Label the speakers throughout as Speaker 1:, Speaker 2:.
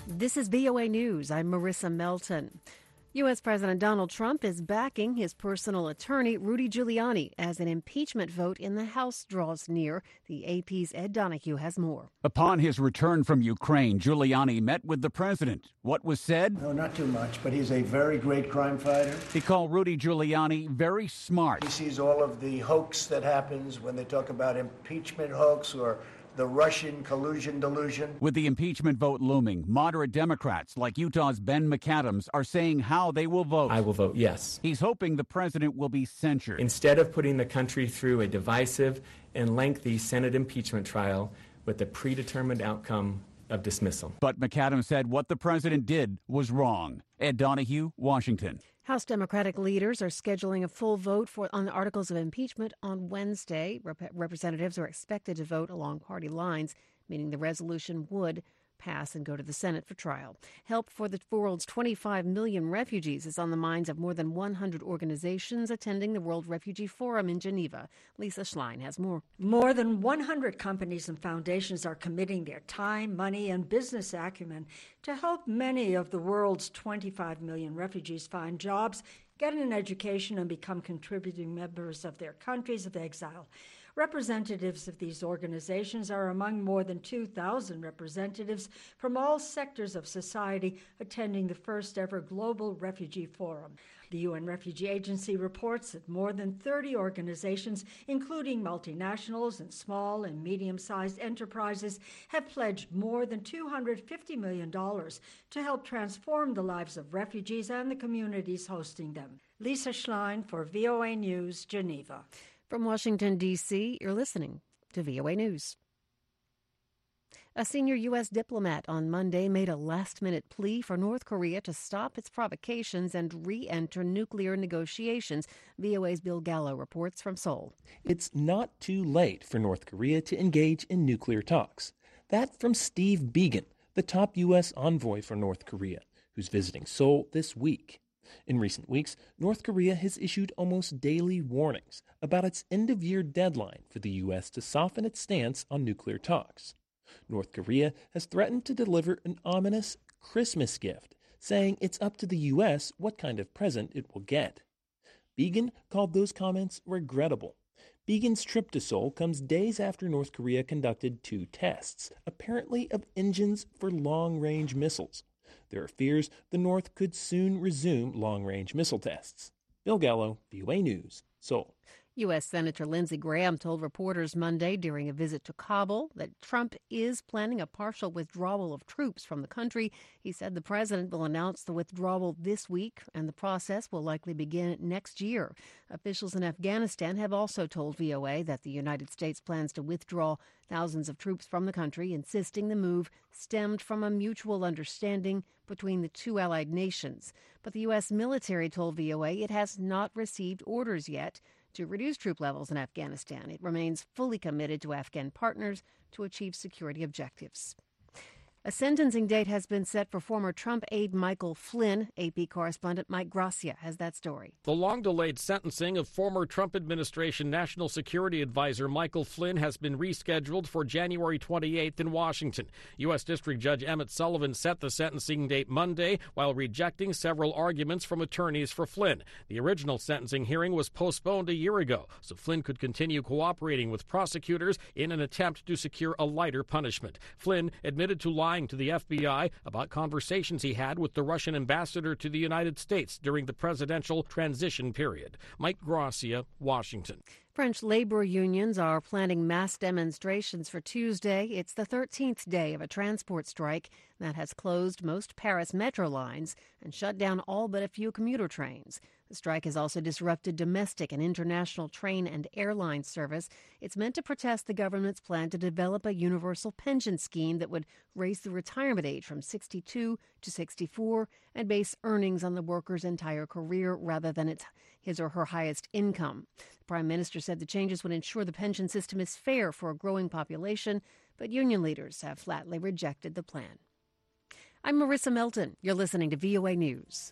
Speaker 1: This is VOA News. I'm Marissa Melton. U.S. President Donald Trump is backing his personal attorney, Rudy Giuliani, as an impeachment vote in the House draws near. The AP's Ed Donahue has more.
Speaker 2: Upon his return from Ukraine, Giuliani met with the president. What was said?
Speaker 3: No, not too much, but he's a very great crime fighter.
Speaker 2: He called Rudy Giuliani very smart.
Speaker 3: He sees all of the hoax that happens when they talk about impeachment hoax or the Russian collusion delusion.
Speaker 2: With the impeachment vote looming, moderate Democrats like Utah's Ben McAdams are saying how they will vote.
Speaker 4: I will vote yes.
Speaker 2: He's hoping the president will be censured.
Speaker 4: Instead of putting the country through a divisive and lengthy Senate impeachment trial with a predetermined outcome of dismissal.
Speaker 2: But McAdams said what the president did was wrong. Ed Donahue, Washington.
Speaker 1: House Democratic leaders are scheduling a full vote on the articles of impeachment on Wednesday. Representatives are expected to vote along party lines, meaning the resolution would pass and go to the Senate for trial. Help for the world's 25 million refugees is on the minds of more than 100 organizations attending the World Refugee Forum in Geneva. Lisa Schlein has more.
Speaker 5: More than 100 companies and foundations are committing their time, money, and business acumen to help many of the world's 25 million refugees find jobs, get an education, and become contributing members of their countries of exile. Representatives of these organizations are among more than 2,000 representatives from all sectors of society attending the first ever Global Refugee Forum. The UN Refugee Agency reports that more than 30 organizations, including multinationals and small and medium-sized enterprises, have pledged more than $250 million to help transform the lives of refugees and the communities hosting them. Lisa Schlein for VOA News, Geneva.
Speaker 1: From Washington, D.C., you're listening to VOA News. A senior U.S. diplomat on Monday made a last-minute plea for North Korea to stop its provocations and re-enter nuclear negotiations. VOA's Bill Gallo reports from Seoul.
Speaker 6: It's not too late for North Korea to engage in nuclear talks. That from Steve Biegun, the top U.S. envoy for North Korea, who's visiting Seoul this week. In recent weeks, North Korea has issued almost daily warnings about its end-of-year deadline for the U.S. to soften its stance on nuclear talks. North Korea has threatened to deliver an ominous Christmas gift, saying it's up to the U.S. what kind of present it will get. Biegun called those comments regrettable. Biegun's trip to Seoul comes days after North Korea conducted 2 tests, apparently of engines for long-range missiles. There are fears the North could soon resume long-range missile tests. Bill Gallo, VOA News, Seoul.
Speaker 1: U.S. Senator Lindsey Graham told reporters Monday during a visit to Kabul that Trump is planning a partial withdrawal of troops from the country. He said the president will announce the withdrawal this week, and the process will likely begin next year. Officials in Afghanistan have also told VOA that the United States plans to withdraw thousands of troops from the country, insisting the move stemmed from a mutual understanding between the two allied nations. But the U.S. military told VOA it has not received orders yet to reduce troop levels in Afghanistan. It remains fully committed to Afghan partners to achieve security objectives. A sentencing date has been set for former Trump aide Michael Flynn. AP correspondent Mike Gracia has that story.
Speaker 7: The long-delayed sentencing of former Trump administration National Security Advisor Michael Flynn has been rescheduled for January 28th in Washington. U.S. District Judge Emmett Sullivan set the sentencing date Monday while rejecting several arguments from attorneys for Flynn. The original sentencing hearing was postponed a year ago, so Flynn could continue cooperating with prosecutors in an attempt to secure a lighter punishment. Flynn admitted to lying to the FBI about conversations he had with the Russian ambassador to the United States during the presidential transition period. Mike Gracia, Washington.
Speaker 1: French labor unions are planning mass demonstrations for Tuesday. It's the 13th day of a transport strike that has closed most Paris metro lines and shut down all but a few commuter trains. The strike has also disrupted domestic and international train and airline service. It's meant to protest the government's plan to develop a universal pension scheme that would raise the retirement age from 62 to 64 and base earnings on the worker's entire career rather than his or her highest income. The Prime Minister said the changes would ensure the pension system is fair for a growing population, but union leaders have flatly rejected the plan. I'm Marissa Melton. You're listening to VOA News.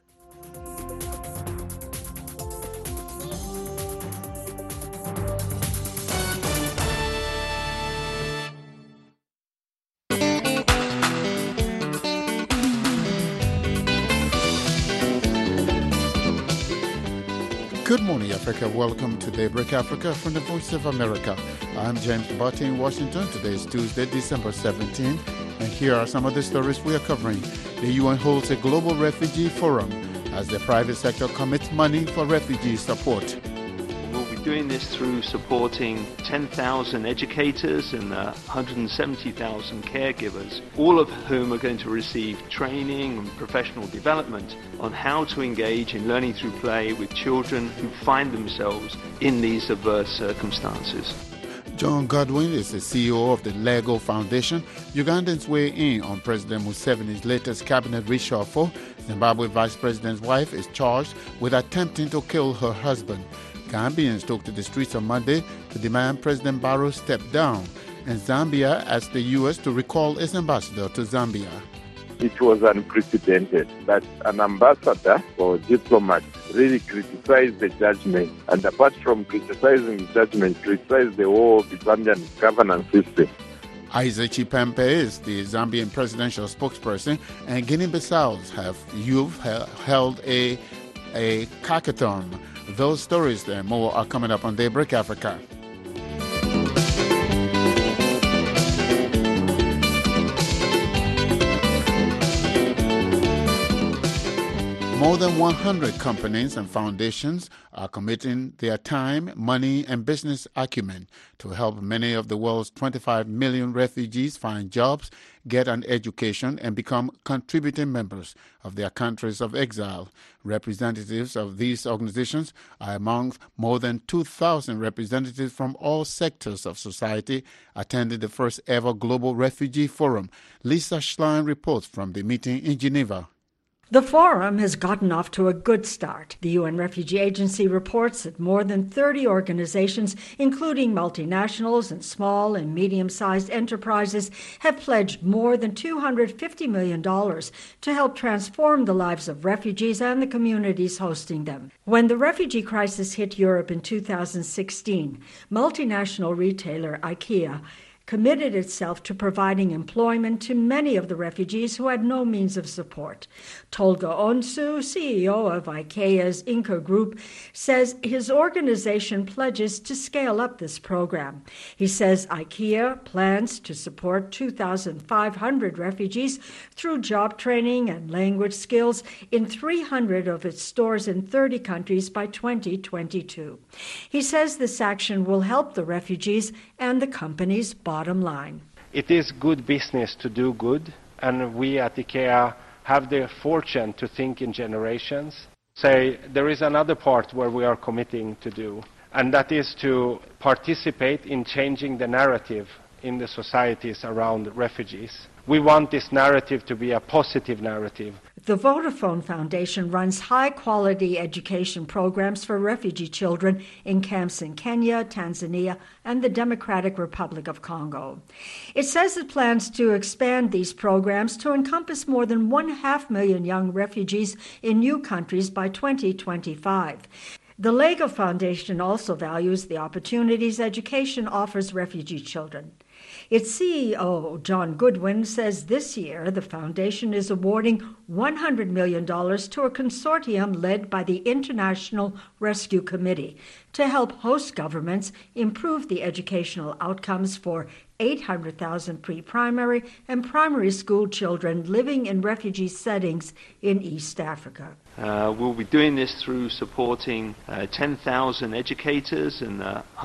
Speaker 8: Good morning, Africa. Welcome to Daybreak Africa from the Voice of America. I'm James Butte in Washington. Today is Tuesday, December 17, and here are some of the stories we are covering. The UN holds a global refugee forum as the private sector commits money for refugee support.
Speaker 9: We'll be doing this through supporting 10,000 educators and 170,000 caregivers, all of whom are going to receive training and professional development on how to engage in learning through play with children who find themselves in these adverse circumstances.
Speaker 8: John Godwin is the CEO of the Lego Foundation. Ugandans weigh in on President Museveni's latest cabinet reshuffle. Zimbabwe Vice President's wife is charged with attempting to kill her husband. Gambians took to the streets on Monday to demand President Barrow step down. And Zambia asked the U.S. to recall its ambassador to Zambia.
Speaker 10: It was unprecedented that an ambassador or diplomat really criticized the judgment, and apart from criticizing the judgment, criticized the whole of the Zambian governance system.
Speaker 8: Isaac Chipempe is the Zambian presidential spokesperson, and Guinea-Bissau's have held a hackathon. Those stories and more are coming up on Daybreak Africa. More than 100 companies and foundations are committing their time, money, and business acumen to help many of the world's 25 million refugees find jobs, get an education, and become contributing members of their countries of exile. Representatives of these organizations are among more than 2,000 representatives from all sectors of society attending the first ever Global Refugee Forum. Lisa Schlein reports from the meeting in Geneva.
Speaker 5: The forum has gotten off to a good start. The UN Refugee Agency reports that more than 30 organizations, including multinationals and small and medium-sized enterprises, have pledged more than $250 million to help transform the lives of refugees and the communities hosting them. When the refugee crisis hit Europe in 2016, multinational retailer IKEA committed itself to providing employment to many of the refugees who had no means of support. Tolga Onsu, CEO of IKEA's Inca Group, says his organization pledges to scale up this program. He says IKEA plans to support 2,500 refugees through job training and language skills in 300 of its stores in 30 countries by 2022. He says this action will help the refugees and the company's bottom line.
Speaker 11: It is good business to do good, and we at IKEA have the fortune to think in generations. There is another part where we are committing to do, and that is to participate in changing the narrative in the societies around refugees. We want this narrative to be a positive narrative.
Speaker 5: The Vodafone Foundation runs high-quality education programs for refugee children in camps in Kenya, Tanzania, and the Democratic Republic of Congo. It says it plans to expand these programs to encompass more than 500,000 young refugees in new countries by 2025. The Lego Foundation also values the opportunities education offers refugee children. Its CEO, John Goodwin, says this year the foundation is awarding $100 million to a consortium led by the International Rescue Committee to help host governments improve the educational outcomes for 800,000 pre-primary and primary school children living in refugee settings in East Africa.
Speaker 9: We'll be doing this through supporting 10,000 educators and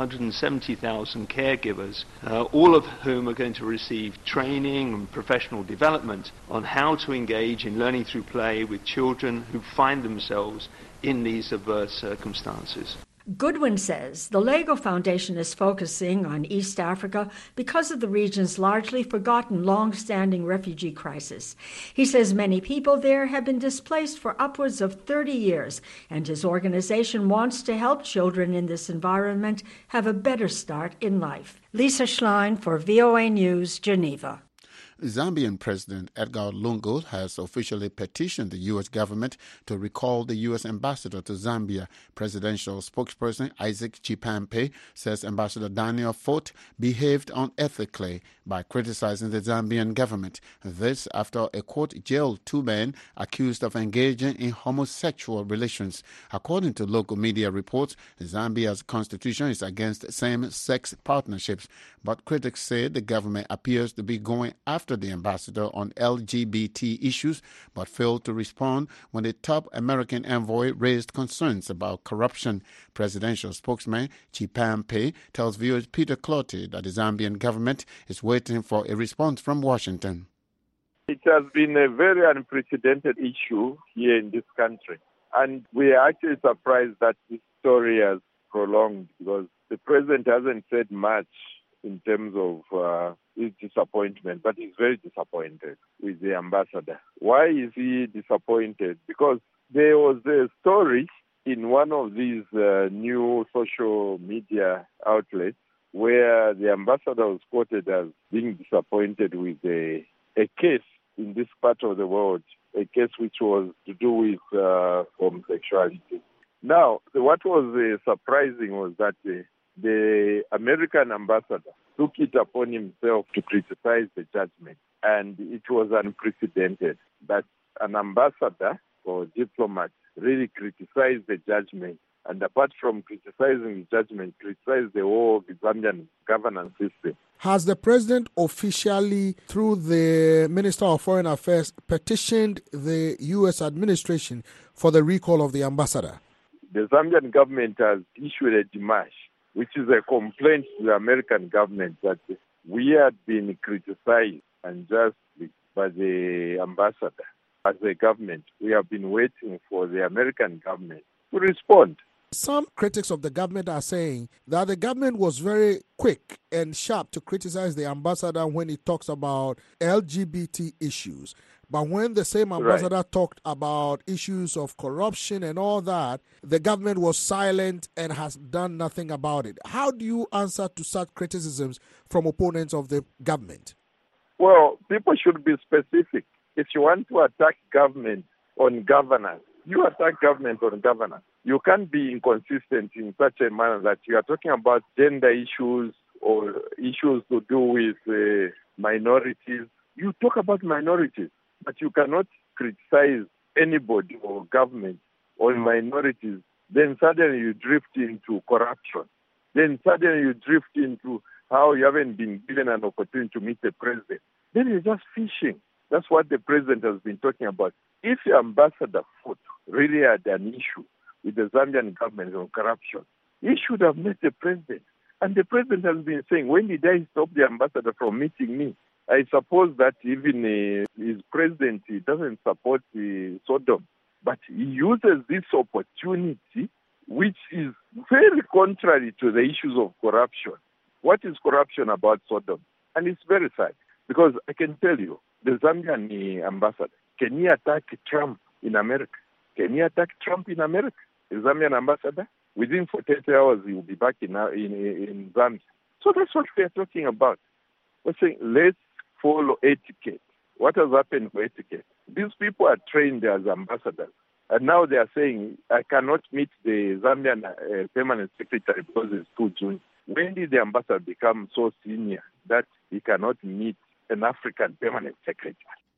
Speaker 9: 170,000 caregivers, all of whom are going to receive training and professional development on how to engage in learning through play with children who find themselves in these adverse circumstances.
Speaker 5: Goodwin says the Lego Foundation is focusing on East Africa because of the region's largely forgotten long-standing refugee crisis. He says many people there have been displaced for upwards of 30 years, and his organization wants to help children in this environment have a better start in life. Lisa Schlein for VOA News, Geneva.
Speaker 8: Zambian President Edgar Lungu has officially petitioned the U.S. government to recall the U.S. ambassador to Zambia. Presidential spokesperson Isaac Chipampe says Ambassador Daniel Foot behaved unethically by criticizing the Zambian government. This after a court jailed two men accused of engaging in homosexual relations. According to local media reports, Zambia's constitution is against same-sex partnerships, but critics say the government appears to be going after the ambassador on LGBT issues, but failed to respond when the top American envoy raised concerns about corruption. Presidential spokesman Chipampe tells viewers Peter Clottey that the Zambian government is waiting for a response from Washington.
Speaker 10: It has been a very unprecedented issue here in this country, and we are actually surprised that this story has prolonged because the president hasn't said much in terms of his disappointment, but he's very disappointed with the ambassador. Why is he disappointed? Because there was a story in one of these new social media outlets where the ambassador was quoted as being disappointed with a case in this part of the world, a case which was to do with homosexuality. Now, what was surprising was that the American ambassador took it upon himself to criticize the judgment, and it was unprecedented that an ambassador or diplomat really criticized the judgment, and apart from criticizing the judgment, criticized the whole Zambian governance system.
Speaker 12: Has the president officially, through the Minister of Foreign Affairs, petitioned the U.S. administration for the recall of the ambassador?
Speaker 10: The Zambian government has issued a demarche, which is a complaint to the American government that we had been criticized unjustly by the ambassador. As a government, we have been waiting for the American government to respond.
Speaker 12: Some critics of the government are saying that the government was very quick and sharp to criticize the ambassador when he talks about LGBT issues. But when the same ambassador talked about issues of corruption and all that, the government was silent and has done nothing about it. How do you answer to such criticisms from opponents of the government?
Speaker 10: Well, people should be specific. If you want to attack government on governance, you attack government on governance. You can't be inconsistent in such a manner that you are talking about gender issues or issues to do with minorities. You talk about minorities, but you cannot criticize anybody or government on minorities. Then suddenly you drift into corruption. Then suddenly you drift into how you haven't been given an opportunity to meet the president. Then you're just fishing. That's what the president has been talking about. If the ambassador Foot really had an issue with the Zambian government on corruption, he should have met the president. And the president has been saying, when did I stop the ambassador from meeting me? I suppose that even his president doesn't support Sodom, but he uses this opportunity, which is very contrary to the issues of corruption. What is corruption about Sodom? And it's very sad, because I can tell you, the Zambian ambassador, can he attack Trump in America? Can he attack Trump in America? The Zambian ambassador, within 48 hours, he will be back in Zambia. So that's what we are talking about. We're saying, let's follow etiquette. What has happened to etiquette? These people are trained as ambassadors, and now they are saying, I cannot meet the Zambian permanent secretary because it's too June. When did the ambassador become so senior that he cannot meet an African permanent secretary?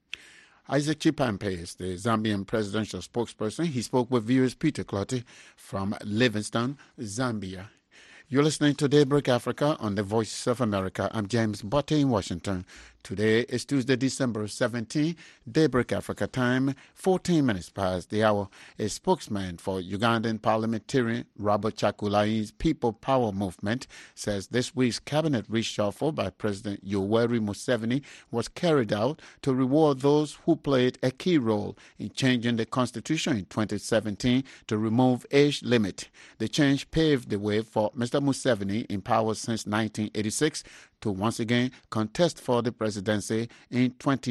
Speaker 8: Isaac Chipampe is the Zambian presidential spokesperson. He spoke with viewers Peter Clottey from Livingstone, Zambia. You're listening to Daybreak Africa on the Voice of America. I'm James Botte in Washington. Today is Tuesday, December 17, Daybreak Africa time, 14 minutes past the hour. A spokesman for Ugandan parliamentarian Robert Chakulai's People Power Movement says this week's cabinet reshuffle by President Yoweri Museveni was carried out to reward those who played a key role in changing the constitution in 2017 to remove age limit. The change paved the way for Mr. Museveni, in power since 1986, to once again contest for the presidency in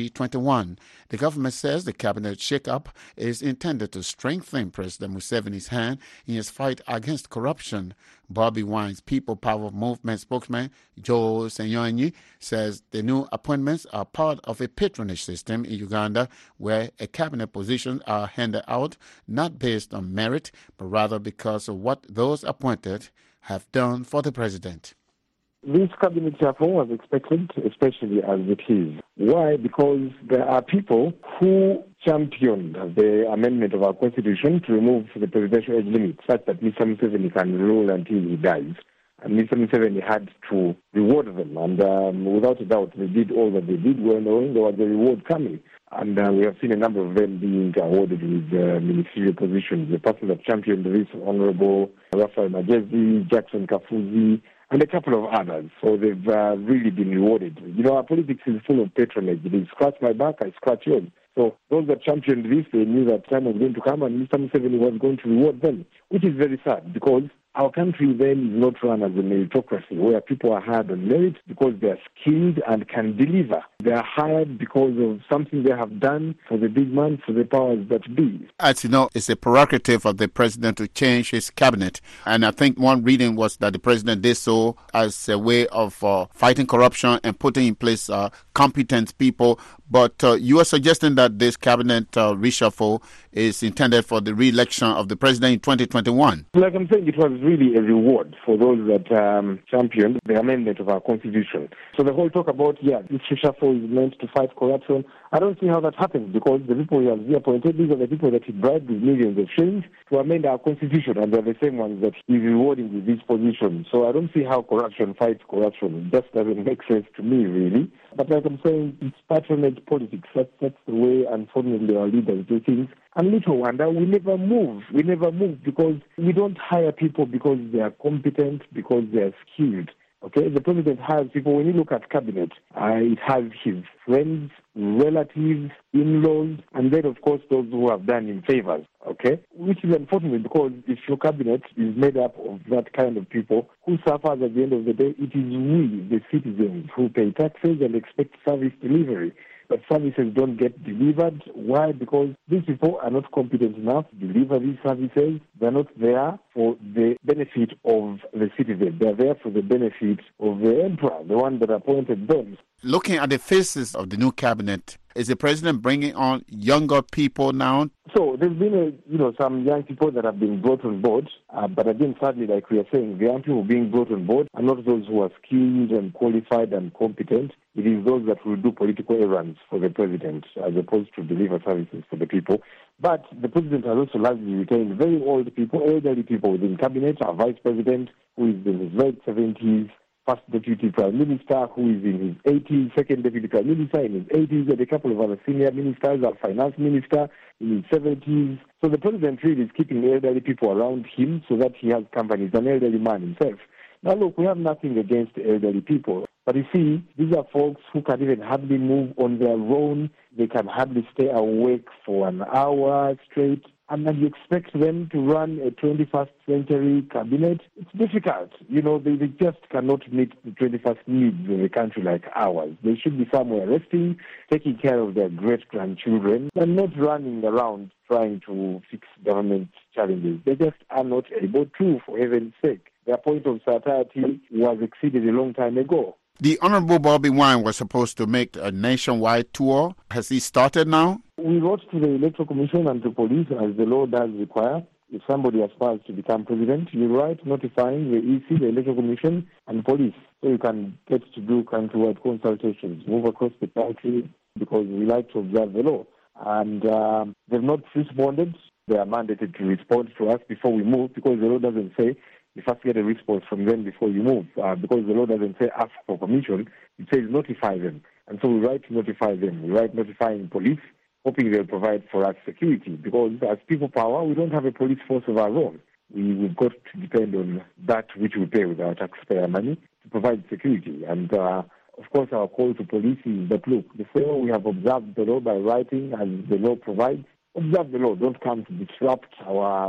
Speaker 8: 2021. The government says the cabinet shake-up is intended to strengthen President Museveni's hand in his fight against corruption. Bobby Wine's People Power Movement spokesman, Joe Senyonyi, says the new appointments are part of a patronage system in Uganda where a cabinet positions are handed out not based on merit, but rather because of what those appointed have done for the president.
Speaker 13: This cabinet reform was expected, especially as it is. Why? Because there are people who championed the amendment of our constitution to remove the presidential age limit such that Mr. Museveni can rule until he dies. And Mr. Museveni had to reward them. And without a doubt, they did all that they did well knowing there was a reward coming. And we have seen a number of them being awarded with ministerial positions. The person that championed this, Honorable Raphael Magezi, Jackson Kafuzi, and a couple of others. So they've really been rewarded. You know, our politics is full of patronage. They scratch my back, I scratch yours. So those that championed this, they knew that time was going to come and Mr. Museveni was going to reward them, which is very sad because our country then is not run as a meritocracy where people are hired on merit because they are skilled and can deliver. They are hired because of something they have done for the big man, for the powers that be.
Speaker 8: As you know, it's a prerogative of the president to change his cabinet. And I think one reading was that the president did so as a way of fighting corruption and putting in place competent people. But you are suggesting that this cabinet reshuffle is intended for the re-election of the president in 2021.
Speaker 13: Like I'm saying, it was really a reward for those that championed the amendment of our constitution. So the whole talk about, this reshuffle is meant to fight corruption, I don't see how that happens because the people he has appointed, these are the people that he bribed with millions of shillings to amend our constitution, and they're the same ones that he's rewarding with this position. So I don't see how corruption fights corruption. It just doesn't make sense to me, really. But like I'm saying, it's patronage politics. That's the way, unfortunately, our leaders do things. And little wonder, we never move. We never move because we don't hire people because they are competent, because they are skilled. Okay, the president hires people. When you look at cabinet, it has his friends, relatives, in-laws, and then, of course, those who have done him favors. Okay, which is unfortunate because if your cabinet is made up of that kind of people who suffers at the end of the day, it is we, the citizens, who pay taxes and expect service delivery. But services don't get delivered. Why? Because these people are not competent enough to deliver these services. They're not there for the benefit of the citizen. They're there for the benefit of the emperor, the one that appointed them.
Speaker 8: Looking at the faces of the new cabinet, is the president bringing on younger people now?
Speaker 13: So there's been some young people that have been brought on board. But again, sadly, like we are saying, the young people being brought on board are not those who are skilled and qualified and competent. It is those that will do political errands for the president as opposed to deliver services for the people. But the president has also largely retained very old people, elderly people within cabinet, our vice president, who is in his late 70s, first deputy prime minister, who is in his 80s, second deputy prime minister in his 80s, and a couple of other senior ministers, our finance minister in his 70s. So the president really is keeping elderly people around him so that he has company. He's an elderly man himself. Now look, we have nothing against elderly people. But you see, these are folks who can even hardly move on their own. They can hardly stay awake for an hour straight. And then you expect them to run a 21st century cabinet? It's difficult. They just cannot meet the 21st needs of a country like ours. They should be somewhere resting, taking care of their great-grandchildren, and not running around trying to fix government challenges. They just are not able to, for heaven's sake. Their point of satiety was exceeded a long time ago.
Speaker 8: The Honorable Bobby Wine was supposed to make a nationwide tour. Has he started now?
Speaker 13: We wrote to the Electoral Commission and to police, as the law does require. If somebody aspires to become president, you write notifying the EC, the Electoral Commission, and police. So you can get to do countrywide consultations, move across the country, because we like to observe the law. And they've not responded. They are mandated to respond to us before we move, because the law doesn't say you first get a response from them before you move, because the law doesn't say ask for permission. It says notify them. And so we write to notify them. We write notifying police, hoping they'll provide for us security, because as people power, we don't have a police force of our own. We've got to depend on that which we pay with our taxpayer money to provide security. And of course, our call to police is that, look, before we have observed the law by writing as the law provides, observe the law. Don't come to disrupt our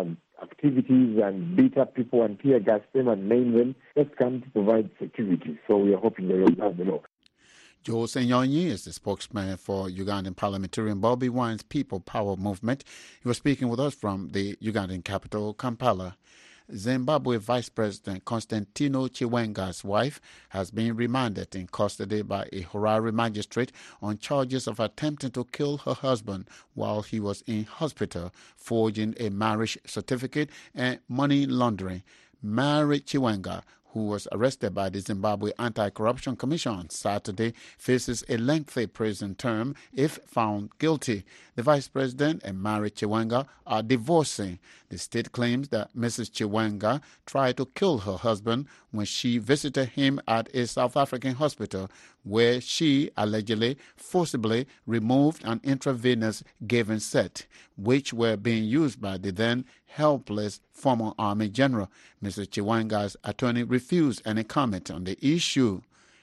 Speaker 13: activities and beat up people and tear gas them and maim them. Just come to provide security. So we are hoping they will have the law.
Speaker 8: Joe Senyonyi is the spokesman for Ugandan parliamentarian Bobby Wine's People Power Movement. He was speaking with us from the Ugandan capital, Kampala. Zimbabwe Vice President Constantino Chiwenga's wife has been remanded in custody by a Harare magistrate on charges of attempting to kill her husband while he was in hospital, forging a marriage certificate and money laundering. Mary Chiwenga, who was arrested by the Zimbabwe Anti-Corruption Commission on Saturday, faces a lengthy prison term if found guilty. The vice president and Mary Chiwenga are divorcing. The state claims that Mrs. Chiwenga tried to kill her husband when she visited him at a South African hospital, where she allegedly forcibly removed an intravenous given set, which were being used by the then helpless former Army general. Mrs. Chiwenga's attorney refused any comment on the issue.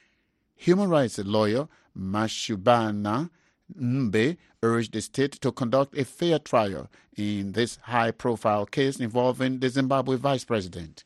Speaker 8: Human rights lawyer Mashubana Mbe urged the state to conduct a fair trial in this high-profile case involving the Zimbabwe vice president.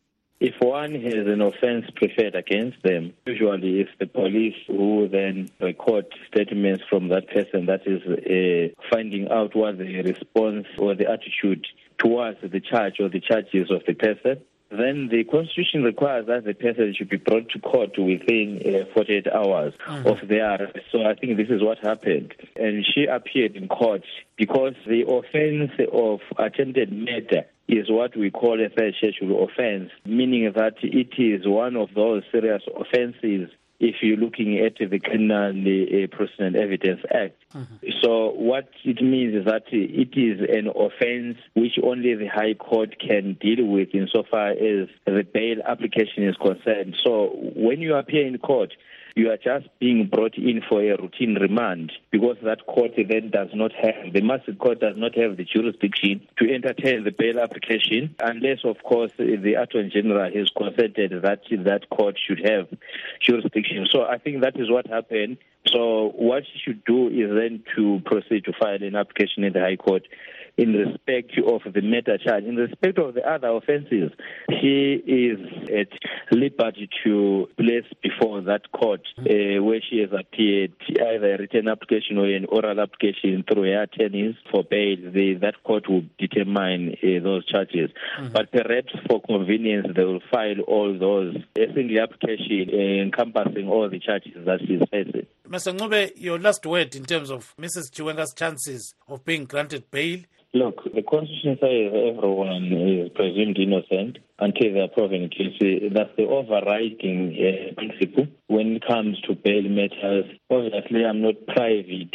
Speaker 14: If one has an offense preferred against them, usually it's the police who then record statements from that person, that is finding out what the response or the attitude towards the charge or the charges of the person. Then the Constitution requires that the person should be brought to court within 48 hours of their arrest. So I think this is what happened. And she appeared in court because the offense of attempted murder is what we call a third schedule offense, meaning that it is one of those serious offenses if you're looking at the Criminal Procedure and Evidence Act. So what it means is that it is an offense which only the High Court can deal with insofar as the bail application is concerned. So when you appear in court, you are just being brought in for a routine remand because that court then does not have, the Master Court does not have the jurisdiction to entertain the bail application unless, of course, the Attorney General has consented that that court should have jurisdiction. So I think that is what happened. So what you should do is then to proceed to file an application in the High Court in respect of the murder charge. In respect of the other offences, he is at liberty to place before that court where she has appeared either a written application or an oral application through her attorneys for bail. That court will determine those charges. But perhaps for convenience, they will file all those, a single application encompassing all the charges that she's facing.
Speaker 15: Mr. Ncube, your last word in terms of Mrs. Chiwenga's chances of being granted bail?
Speaker 14: Look, the Constitution says everyone is presumed innocent until they are proven guilty. That's the overriding principle when it comes to bail matters. Obviously, I'm not privy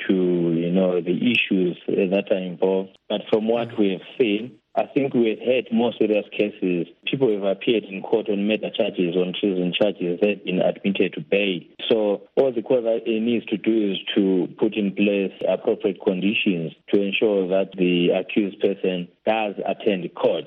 Speaker 14: to, the issues that are involved. But from what we have seen, I think we have had more serious cases. People have appeared in court on murder charges, on treason charges, they've been admitted to bail. So all the court needs to do is to put in place appropriate conditions to ensure that the accused person does attend court.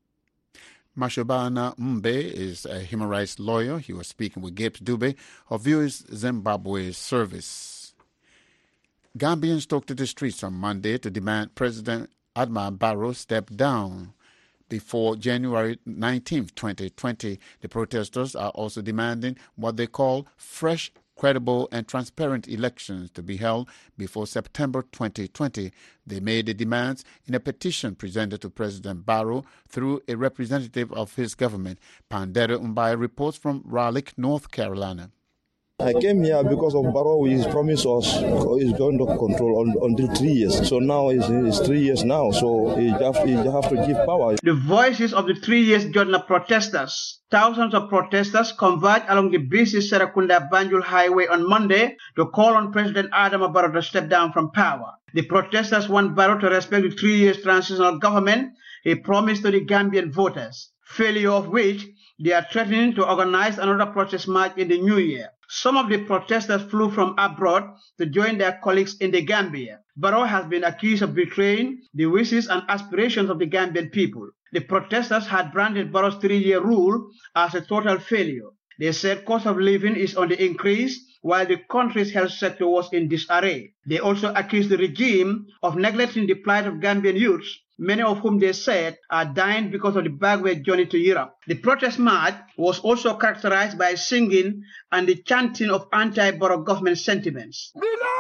Speaker 8: Mashobana Mbe is a human rights lawyer. He was speaking with Gibbs Dube of Viewers Zimbabwe Service. Gambians took to the streets on Monday to demand President Adama Barrow step down before January 19, 2020. The protesters are also demanding what they call fresh, credible and transparent elections to be held before September 2020. They made the demands in a petition presented to President Barrow through a representative of his government. Pandere Umbai reports from Raleigh, North Carolina.
Speaker 16: I came here because of Barrow. He's promised us he's going to control until 3 years. So now it's 3 years now. So he have to give power.
Speaker 17: The voices of the 3 years Jodna protesters. Thousands of protesters converged along the busy Serakunda-Banjul highway on Monday to call on President Adama Barrow to step down from power. The protesters want Barrow to respect the 3 years transitional government he promised to the Gambian voters, failure of which they are threatening to organize another protest march in the new year. Some of the protesters flew from abroad to join their colleagues in the Gambia. Barrow has been accused of betraying the wishes and aspirations of the Gambian people. The protesters had branded Barrow's 3-year rule as a total failure. They said cost of living is on the increase while the country's health sector was in disarray. They also accused the regime of neglecting the plight of Gambian youths, many of whom they said are dying because of the backward journey to Europe. The protest march was also characterized by singing and the chanting of anti-Barrow government sentiments.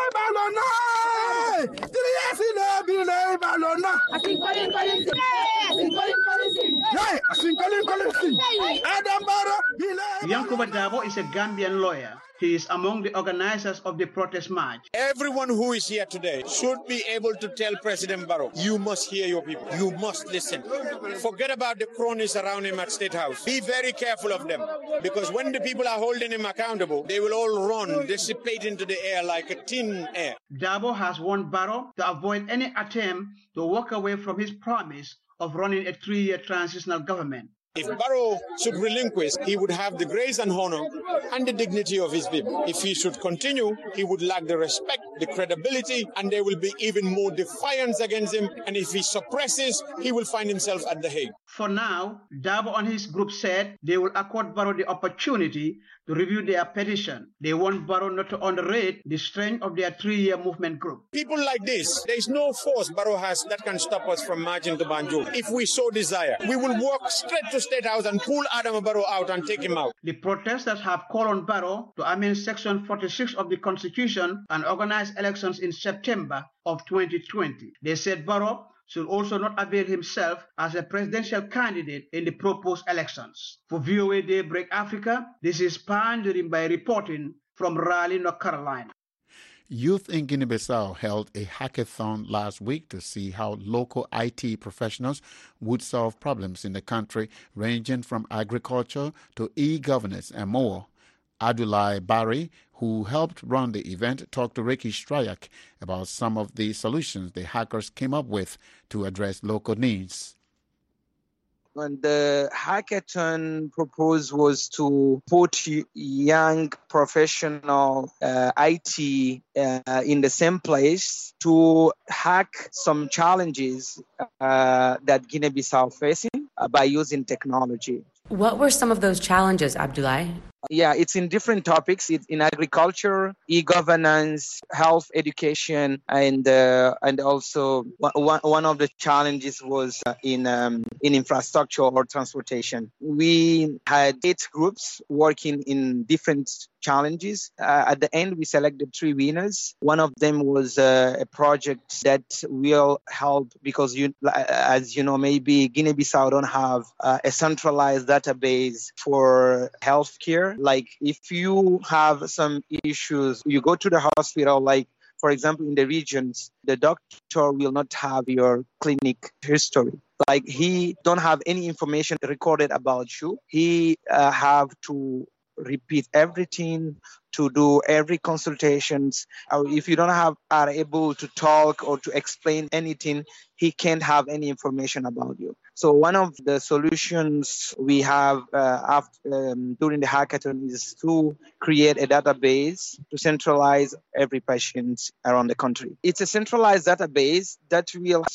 Speaker 17: Yankuba Dabo is a Gambian lawyer. He is among the organizers of the protest march.
Speaker 18: Everyone who is here today should be able to tell President Barrow, you must hear your people. You must listen. Forget about the cronies around him at State House. Be very careful of them, because when the people are holding him accountable, they will all run, dissipate into the air like a tin air.
Speaker 17: Dabo has warned Barrow to avoid any attempt to walk away from his promise of running a 3-year transitional government.
Speaker 18: If Barrow should relinquish, he would have the grace and honor and the dignity of his people. If he should continue, he would lack the respect, the credibility, and there will be even more defiance against him. And if he suppresses, he will find himself at The Hague.
Speaker 17: For now, Dabo and his group said they will accord Barrow the opportunity to review their petition. They want Barrow not to underrate the strength of their 3-year movement group.
Speaker 18: People like this, there is no force Barrow has that can stop us from marching to Banjul. If we so desire, we will walk straight to State House and pull Adama Barrow out and take him out.
Speaker 17: The protesters have called on Barrow to amend Section 46 of the Constitution and organize elections in September of 2020. They said Barrow should also not avail himself as a presidential candidate in the proposed elections. For VOA Daybreak Africa, this is Pandering by reporting from Raleigh, North Carolina.
Speaker 8: Youth in Guinea-Bissau held a hackathon last week to see how local IT professionals would solve problems in the country, ranging from agriculture to e-governance and more. Adulai Barry, who helped run the event, talked to Ricky Strayak about some of the solutions the hackers came up with to address local needs.
Speaker 19: And the hackathon proposed was to put young professional IT in the same place to hack some challenges that Guinea-Bissau facing by using technology.
Speaker 20: What were some of those challenges, Abdoulaye?
Speaker 19: Yeah, it's in different topics. It's in agriculture, e-governance, health, education, and also one of the challenges was in infrastructure or transportation. We had 8 groups working in different challenges. At the end, we selected 3 winners. One of them was a project that will help because, as you know, maybe Guinea-Bissau don't have a centralized database for healthcare. Like if you have some issues, you go to the hospital, like for example, in the regions, the doctor will not have your clinic history. Like he don't have any information recorded about you. He have to repeat everything, to do every consultations. If you are able to talk or to explain anything, he can't have any information about you. So one of the solutions we have during the hackathon is to create a database to centralize every patient around the country. It's a centralized database that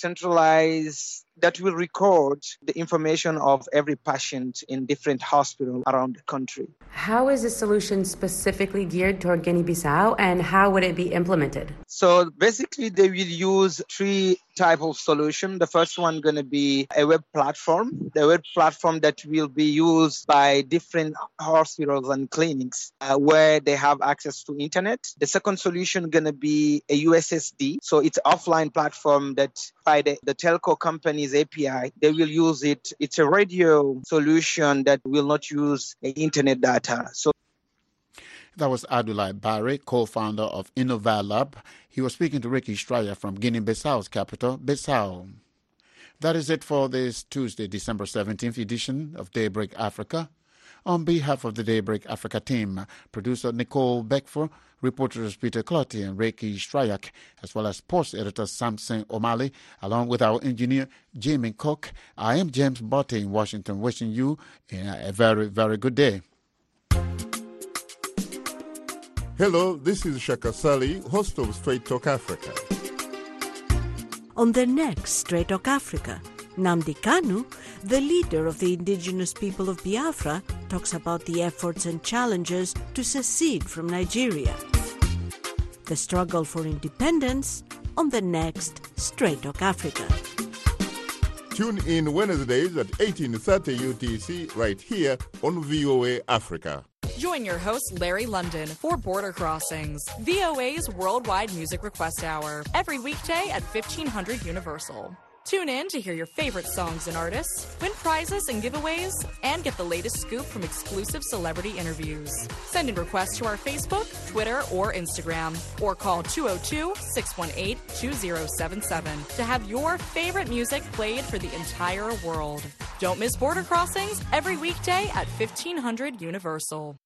Speaker 19: will record the information of every patient in different hospitals around the country.
Speaker 20: How is this solution specifically geared toward Guinea-Bissau, and how would it be implemented?
Speaker 19: So basically, they will use 3 types of solution. The first one going to be a web platform, the web platform that will be used by different hospitals and clinics where they have access to internet. The second solution going to be a USSD. So it's an offline platform that by the telco company's API, they will use it. It's a radio solution that will not use internet data. So
Speaker 8: that was Adulai Barry, co-founder of InnovaLab. He was speaking to Ricky Stryer from Guinea-Bissau's capital, Bissau. That is it for this Tuesday, December 17th edition of Daybreak Africa. On behalf of the Daybreak Africa team, producer Nicole Beckford, reporters Peter Clotty and Ricky Stryak, as well as post editor Samson O'Malley, along with our engineer Jamie Cook, I am James Botte in Washington, wishing you a very, very good day.
Speaker 21: Hello, this is Shaka Sali, host of Straight Talk Africa.
Speaker 22: On the next Straight Talk Africa, Nnamdi Kanu, the leader of the indigenous people of Biafra, talks about the efforts and challenges to secede from Nigeria. The struggle for independence on the next Straight Talk Africa.
Speaker 21: Tune in Wednesdays at 18:30 UTC right here on VOA Africa.
Speaker 3: Join your host, Larry London, for Border Crossings, VOA's worldwide music request hour, every weekday at 1500 Universal. Tune in to hear your favorite songs and artists, win prizes and giveaways, and get the latest scoop from exclusive celebrity interviews. Send in requests to our Facebook, Twitter, or Instagram, or call 202-618-2077 to have your favorite music played for the entire world. Don't miss Border Crossings every weekday at 1500 Universal.